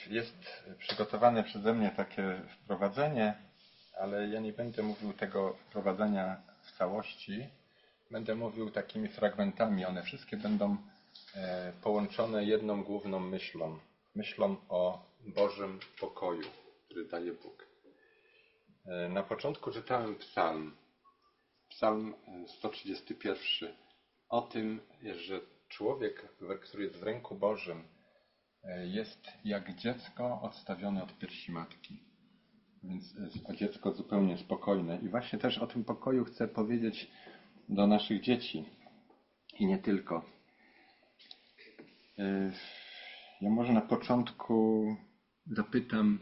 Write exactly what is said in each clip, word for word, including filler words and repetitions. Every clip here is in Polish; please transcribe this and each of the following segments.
Jest przygotowane przeze mnie takie wprowadzenie, ale ja nie będę mówił tego wprowadzenia w całości. Będę mówił takimi fragmentami. One wszystkie będą połączone jedną główną myślą. Myślą o Bożym pokoju, który daje Bóg. Na początku czytałem psalm. Psalm sto trzydziesty pierwszy. O tym, że człowiek, który jest w ręku Bożym, jest jak dziecko odstawione od piersi matki. Więc o dziecko zupełnie spokojne. I właśnie też o tym pokoju chcę powiedzieć do naszych dzieci. I nie tylko. Ja może na początku zapytam,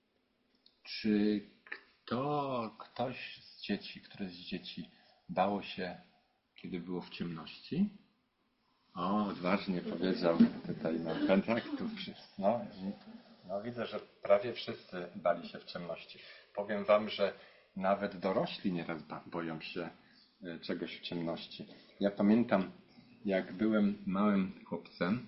czy kto, ktoś z dzieci, któreś z dzieci bało się, kiedy było w ciemności? O, odważnie powiedział tutaj na kontaktów. No, no widzę, że prawie wszyscy bali się w ciemności. Powiem wam, że nawet dorośli nieraz boją się czegoś w ciemności. Ja pamiętam, jak byłem małym chłopcem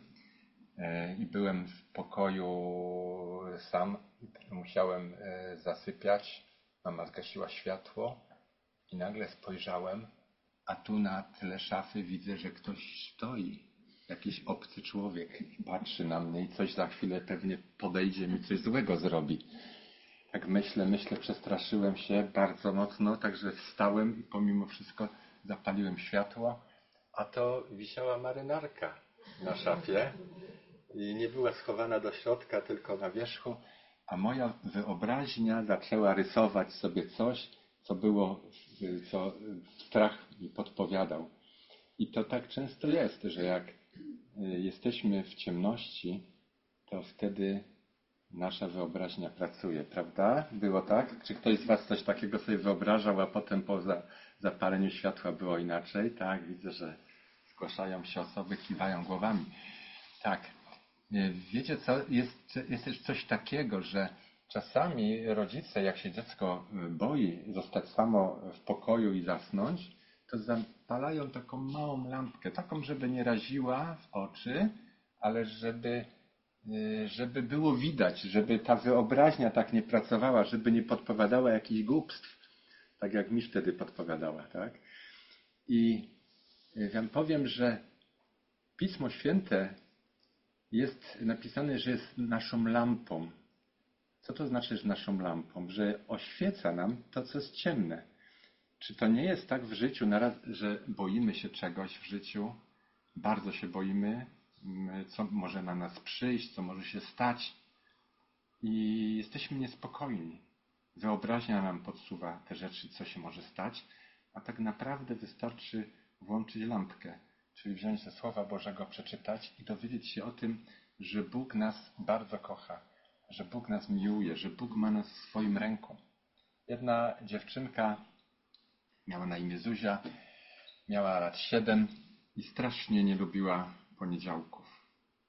i byłem w pokoju sam, musiałem zasypiać, mama zgasiła światło i nagle spojrzałem, a tu na tle szafy widzę, że ktoś stoi, jakiś obcy człowiek i patrzy na mnie i coś za chwilę pewnie podejdzie mi, coś złego zrobi. Tak myślę, myślę, przestraszyłem się bardzo mocno, także wstałem i pomimo wszystko zapaliłem światło, a to wisiała marynarka na szafie i nie była schowana do środka, tylko na wierzchu, a moja wyobraźnia zaczęła rysować sobie coś, co było, co strach mi podpowiadał. I to tak często jest, że jak jesteśmy w ciemności, to wtedy nasza wyobraźnia pracuje, prawda? Było tak? Czy ktoś z was coś takiego sobie wyobrażał, a potem po zapaleniu światła było inaczej? Tak, widzę, że zgłaszają się osoby, kiwają głowami. Tak. Wiecie co? Jest, jest też coś takiego, że czasami rodzice, jak się dziecko boi zostać samo w pokoju i zasnąć, to zapalają taką małą lampkę, taką, żeby nie raziła w oczy, ale żeby, żeby było widać, żeby ta wyobraźnia tak nie pracowała, żeby nie podpowiadała jakichś głupstw, tak jak mi wtedy podpowiadała, tak? I wam powiem, że Pismo Święte jest napisane, że jest naszą lampą. Co to znaczy, że naszą lampą? Że oświeca nam to, co jest ciemne. Czy to nie jest tak w życiu, że boimy się czegoś w życiu, bardzo się boimy, co może na nas przyjść, co może się stać i jesteśmy niespokojni. Wyobraźnia nam podsuwa te rzeczy, co się może stać, a tak naprawdę wystarczy włączyć lampkę, czyli wziąć ze Słowa Bożego, przeczytać i dowiedzieć się o tym, że Bóg nas bardzo kocha, że Bóg nas miłuje, że Bóg ma nas w swoim ręku. Jedna dziewczynka miała na imię Zuzia, miała lat siedem i strasznie nie lubiła poniedziałków.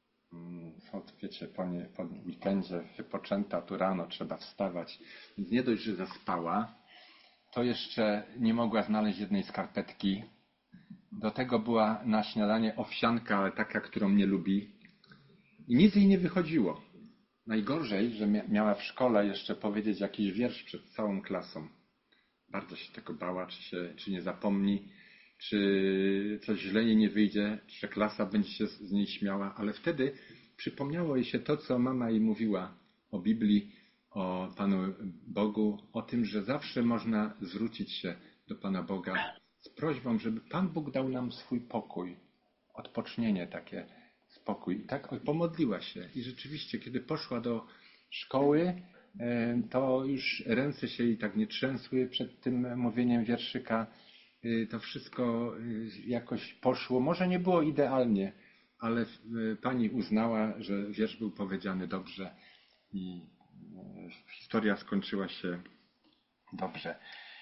Od, wiecie, po, nie, po weekendzie wypoczęta, tu rano trzeba wstawać. Więc nie dość, że zaspała, to jeszcze nie mogła znaleźć jednej skarpetki. Do tego była na śniadanie owsianka, ale taka, którą nie lubi. I nic jej nie wychodziło. Najgorzej, że miała w szkole jeszcze powiedzieć jakiś wiersz przed całą klasą. Bardzo się tego bała, czy, się, czy nie zapomni, czy coś źle jej nie wyjdzie, czy klasa będzie się z niej śmiała. Ale wtedy przypomniało jej się to, co mama jej mówiła o Biblii, o Panu Bogu, o tym, że zawsze można zwrócić się do Pana Boga z prośbą, żeby Pan Bóg dał nam swój pokój, odpocznienie takie, spokój. I tak pomodliła się. I rzeczywiście, kiedy poszła do szkoły, to już ręce się jej tak nie trzęsły przed tym mówieniem wierszyka. To wszystko jakoś poszło. Może nie było idealnie, ale pani uznała, że wiersz był powiedziany dobrze i historia skończyła się dobrze.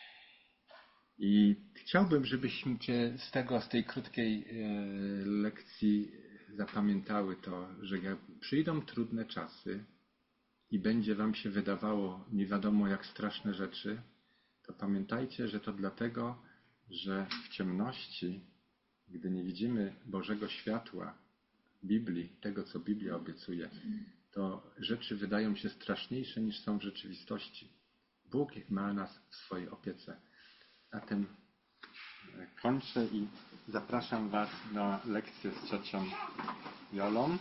I chciałbym, żebyśmy z tego, z tej krótkiej lekcji zapamiętały to, że jak przyjdą trudne czasy i będzie wam się wydawało nie wiadomo jak straszne rzeczy, to pamiętajcie, że to dlatego, że w ciemności, gdy nie widzimy Bożego światła, Biblii, tego co Biblia obiecuje, to rzeczy wydają się straszniejsze niż są w rzeczywistości. Bóg ma nas w swojej opiece. Na tym kończę i zapraszam Was na lekcję z ciocią Jolą.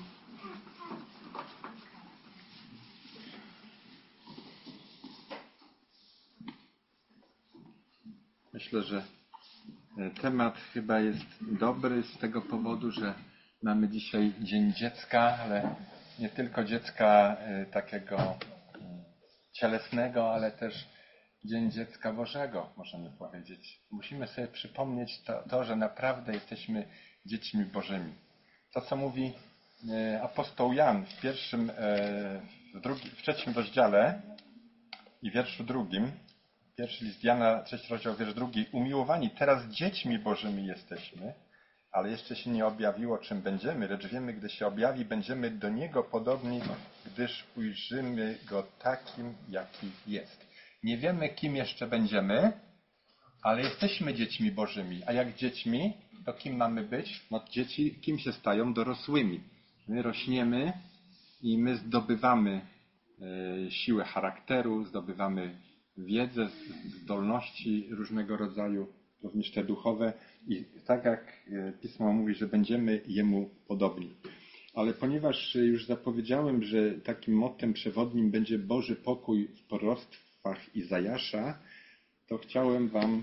Myślę, że temat chyba jest dobry z tego powodu, że mamy dzisiaj Dzień Dziecka, ale nie tylko dziecka takiego cielesnego, ale też Dzień Dziecka Bożego, możemy powiedzieć. Musimy sobie przypomnieć to, to że naprawdę jesteśmy dziećmi Bożymi. To, co mówi apostoł Jan w pierwszym, w, drugim, w trzecim rozdziale i wierszu drugim, pierwszy list Jana, trzeci rozdział, wiersz drugi. Umiłowani, teraz dziećmi Bożymi jesteśmy, ale jeszcze się nie objawiło, czym będziemy, lecz wiemy, gdy się objawi, będziemy do Niego podobni, gdyż ujrzymy Go takim, jaki jest. Nie wiemy, kim jeszcze będziemy, ale jesteśmy dziećmi Bożymi. A jak dziećmi, to kim mamy być? No dzieci kim się stają? Dorosłymi. My rośniemy i my zdobywamy e, siłę charakteru, zdobywamy wiedzę, zdolności różnego rodzaju, również te duchowe. I tak jak Pismo mówi, że będziemy Jemu podobni. Ale ponieważ już zapowiedziałem, że takim mottem przewodnim będzie Boży pokój w proroctwach Izajasza, to chciałem Wam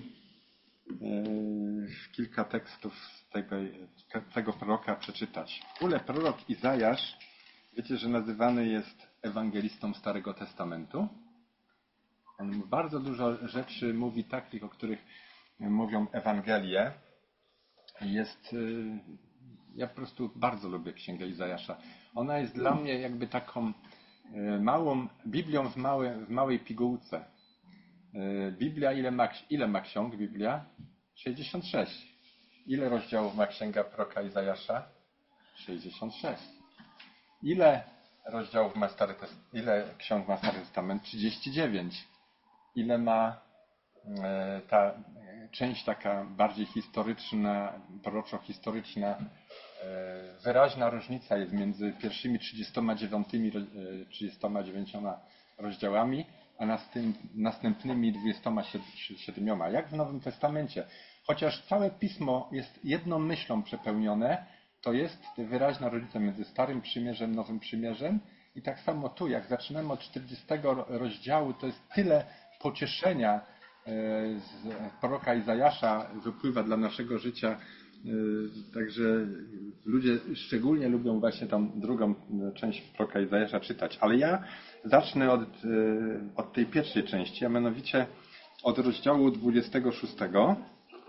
e, kilka tekstów z tego, tego proroka przeczytać. W ogóle prorok Izajasz, wiecie, że nazywany jest ewangelistą Starego Testamentu. On bardzo dużo rzeczy mówi takich, o których mówią Ewangelie. Jest, ja po prostu bardzo lubię Księgę Izajasza. Ona jest dla mnie jakby taką małą Biblią w, małe, w małej pigułce. Biblia, ile ma, ile ma ksiąg Biblia? sześćdziesiąt sześć. Ile rozdziałów ma Księga proroka Izajasza? sześćdziesiąt sześć. Ile rozdziałów ma Stary Testament? Ile ksiąg ma Stary Testament? trzydzieści dziewięć. Ile ma e, ta część taka bardziej historyczna, proroczo-historyczna, e, wyraźna różnica jest między pierwszymi trzydziestoma dziewięcioma, trzydziestoma dziewięcioma rozdziałami, a następnymi dwudziestoma siedmioma. Jak w Nowym Testamencie. Chociaż całe Pismo jest jedną myślą przepełnione, to jest wyraźna różnica między Starym Przymierzem, Nowym Przymierzem. I tak samo tu, jak zaczynamy od czterdziestego rozdziału, to jest tyle pocieszenia z proroka Izajasza wypływa dla naszego życia. Także ludzie szczególnie lubią właśnie tą drugą część proroka Izajasza czytać. Ale ja zacznę od, od tej pierwszej części, a mianowicie od rozdziału dwudziestego szóstego.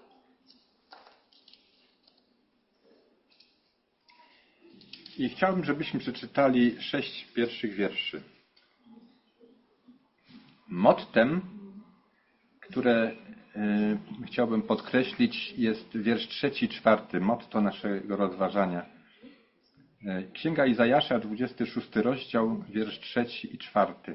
I chciałbym, żebyśmy przeczytali sześć pierwszych wierszy. Mottem, które y, chciałbym podkreślić, jest wiersz trzeci i czwarty, motto naszego rozważania. Księga Izajasza, dwudziesty szósty rozdział, wiersz trzeci i czwarty.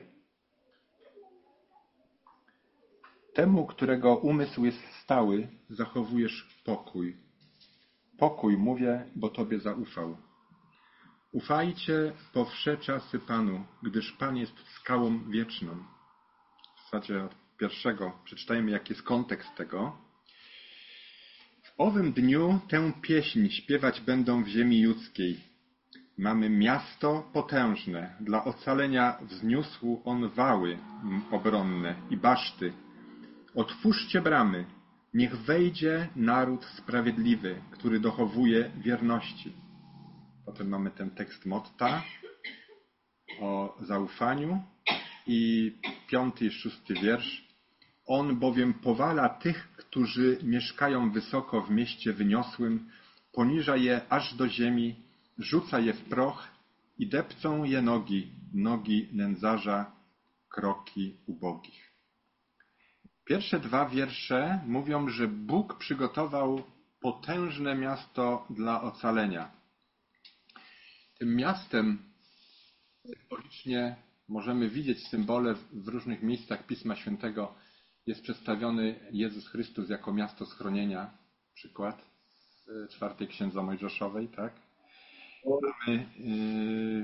Temu, którego umysł jest stały, zachowujesz pokój. Pokój mówię, bo Tobie zaufał. Ufajcie po wsze czasy Panu, gdyż Pan jest skałą wieczną. W zasadzie od pierwszego przeczytajmy, jaki jest kontekst tego. W owym dniu tę pieśń śpiewać będą w ziemi judzkiej. Mamy miasto potężne, dla ocalenia wzniósł on wały obronne i baszty. Otwórzcie bramy, niech wejdzie naród sprawiedliwy, który dochowuje wierności. Potem mamy ten tekst motta o zaufaniu i piąty i szósty wiersz. On bowiem powala tych, którzy mieszkają wysoko w mieście wyniosłym, poniża je aż do ziemi, rzuca je w proch i depcą je nogi, nogi nędzarza, kroki ubogich. Pierwsze dwa wiersze mówią, że Bóg przygotował potężne miasto dla ocalenia. Tym miastem symbolicznie możemy widzieć symbole w różnych miejscach Pisma Świętego. Jest przedstawiony Jezus Chrystus jako miasto schronienia. Przykład w czwartej Księdze Mojżeszowej, tak? Mamy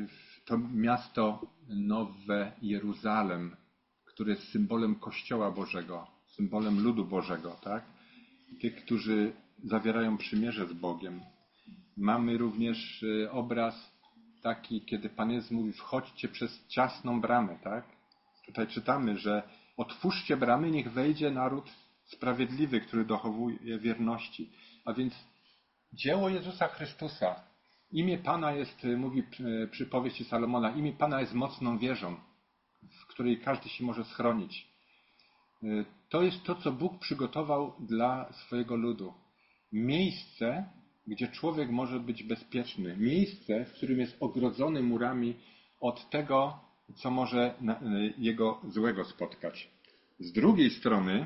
to miasto Nowe Jeruzalem, które jest symbolem Kościoła Bożego, symbolem ludu Bożego, tak? Tych, którzy zawierają przymierze z Bogiem. Mamy również obraz taki, kiedy Pan Jezus mówi, wchodźcie przez ciasną bramę, tak? Tutaj czytamy, że otwórzcie bramy, niech wejdzie naród sprawiedliwy, który dochowuje wierności. A więc dzieło Jezusa Chrystusa, imię Pana jest, mówi przypowieści Salomona, imię Pana jest mocną wieżą, w której każdy się może schronić. To jest to, co Bóg przygotował dla swojego ludu. Miejsce, gdzie człowiek może być bezpieczny. Miejsce, w którym jest ogrodzony murami od tego, co może jego złego spotkać. Z drugiej strony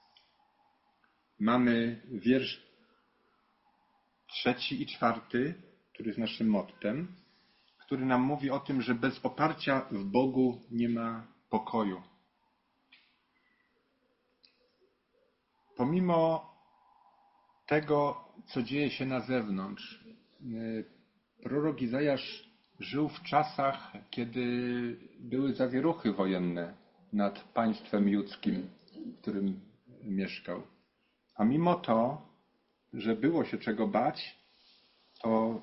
mamy wiersz trzeci i czwarty, który jest naszym mottem, który nam mówi o tym, że bez oparcia w Bogu nie ma pokoju. Pomimo tego, co dzieje się na zewnątrz, prorok Izajasz żył w czasach, kiedy były zawieruchy wojenne nad państwem judzkim, w którym mieszkał. A mimo to, że było się czego bać, to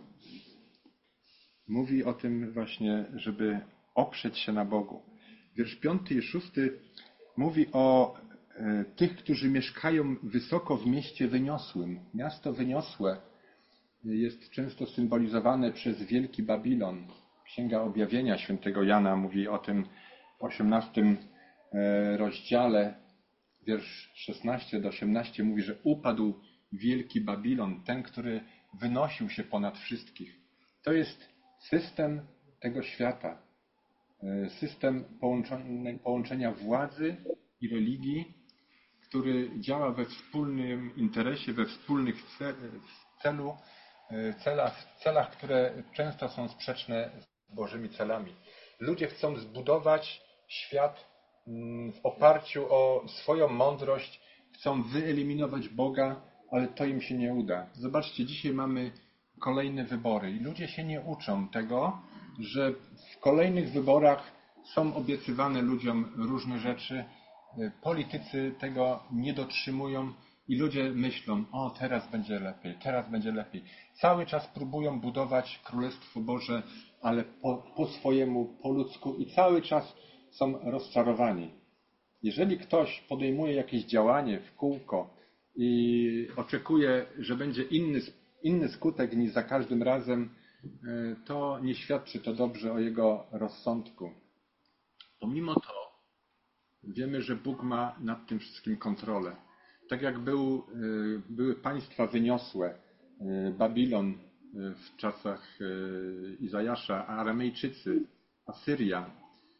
mówi o tym właśnie, żeby oprzeć się na Bogu. Wiersz piąty i szósty mówi o e, tych, którzy mieszkają wysoko w mieście wyniosłym. Miasto wyniosłe jest często symbolizowane przez Wielki Babilon. Księga Objawienia świętego Jana mówi o tym w osiemnastym e, rozdziale, wiersz szesnasty do osiemnastego mówi, że upadł Wielki Babilon, ten, który wynosił się ponad wszystkich. To jest system tego świata. System połączenia władzy i religii, który działa we wspólnym interesie, we wspólnych celu, celach, celach, które często są sprzeczne z Bożymi celami. Ludzie chcą zbudować świat w oparciu o swoją mądrość, chcą wyeliminować Boga, ale to im się nie uda. Zobaczcie, dzisiaj mamy kolejne wybory i ludzie się nie uczą tego, że w kolejnych wyborach są obiecywane ludziom różne rzeczy. Politycy tego nie dotrzymują i ludzie myślą, o teraz będzie lepiej, teraz będzie lepiej. Cały czas próbują budować Królestwo Boże, ale po, po swojemu, po ludzku i cały czas są rozczarowani. Jeżeli ktoś podejmuje jakieś działanie w kółko i oczekuje, że będzie inny, inny skutek niż za każdym razem, to nie świadczy to dobrze o jego rozsądku. Pomimo to wiemy, że Bóg ma nad tym wszystkim kontrolę. Tak jak był, były państwa wyniosłe, Babilon w czasach Izajasza, Aramejczycy, Asyria,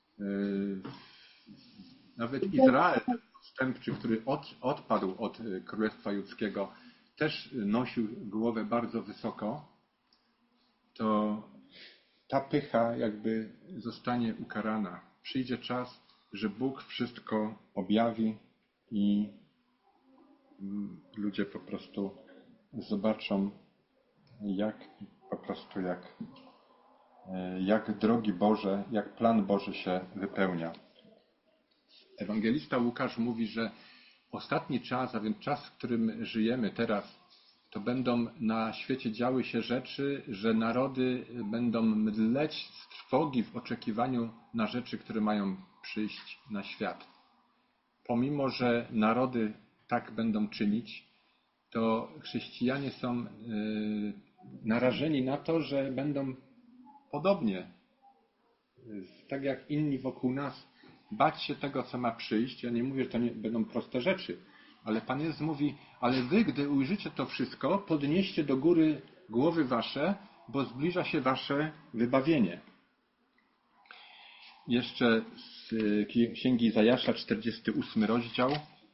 nawet Izrael odstępczy, który od, odpadł od Królestwa Judzkiego, też nosił głowę bardzo wysoko, to ta pycha jakby zostanie ukarana. Przyjdzie czas, że Bóg wszystko objawi i ludzie po prostu zobaczą, jak po prostu jak, jak drogi Boże, jak plan Boży się wypełnia. Ewangelista Łukasz mówi, że ostatni czas, a więc czas, w którym żyjemy teraz, to będą na świecie działy się rzeczy, że narody będą mdleć z trwogi w oczekiwaniu na rzeczy, które mają przyjść na świat. Pomimo, że narody tak będą czynić, to chrześcijanie są narażeni na to, że będą podobnie, tak jak inni wokół nas, bać się tego, co ma przyjść. Ja nie mówię, że to nie będą proste rzeczy, ale Pan Jezus mówi, ale wy, gdy ujrzycie to wszystko, podnieście do góry głowy wasze, bo zbliża się wasze wybawienie. Jeszcze z Księgi Izajasza, czterdziesty ósmy rozdział,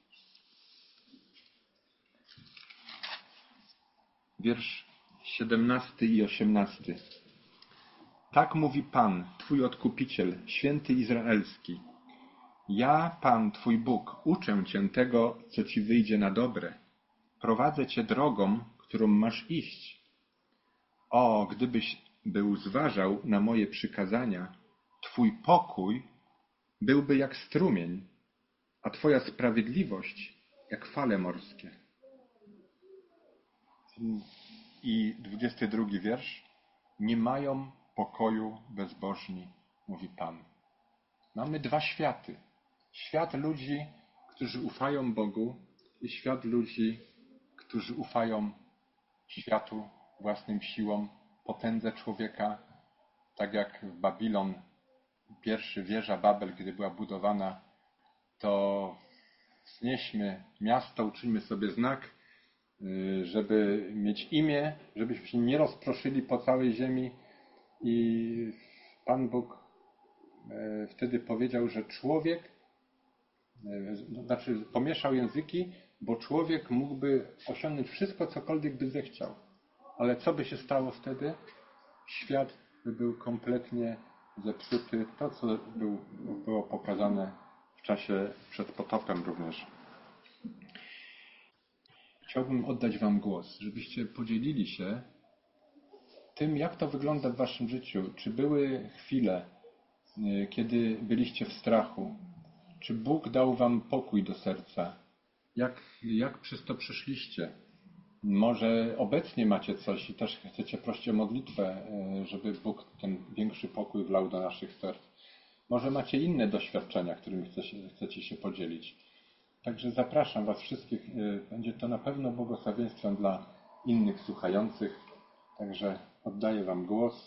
wiersz siedemnasty i osiemnasty. Tak mówi Pan, Twój Odkupiciel, Święty Izraelski. Ja, Pan, Twój Bóg, uczę Cię tego, co Ci wyjdzie na dobre. Prowadzę Cię drogą, którą masz iść. O, gdybyś by uzważał na moje przykazania, Twój pokój byłby jak strumień, a Twoja sprawiedliwość jak fale morskie. I dwudziesty drugi wiersz. Nie mają pokoju bezbożni, mówi Pan. Mamy dwa światy. Świat ludzi, którzy ufają Bogu, i świat ludzi, którzy ufają światu, własnym siłom, potędze człowieka. Tak jak w Babilon, pierwszy wieża Babel, kiedy była budowana, to wznieśmy miasto, uczyńmy sobie znak, żeby mieć imię, żebyśmy się nie rozproszyli po całej ziemi. I Pan Bóg wtedy powiedział, że człowiek, znaczy pomieszał języki, bo człowiek mógłby osiągnąć wszystko, cokolwiek by zechciał. Ale co by się stało wtedy? Świat by był kompletnie zepsuty. To, co był, było pokazane w czasie przed potopem również. Chciałbym oddać Wam głos, żebyście podzielili się tym, jak to wygląda w Waszym życiu. Czy były chwile, kiedy byliście w strachu? Czy Bóg dał Wam pokój do serca? Jak, jak przez to przeszliście? Może obecnie macie coś i też chcecie prosić o modlitwę, żeby Bóg ten większy pokój wlał do naszych serc. Może macie inne doświadczenia, którymi chcecie, chcecie się podzielić. Także zapraszam Was wszystkich. Będzie to na pewno błogosławieństwem dla innych słuchających. Także oddaję Wam głos.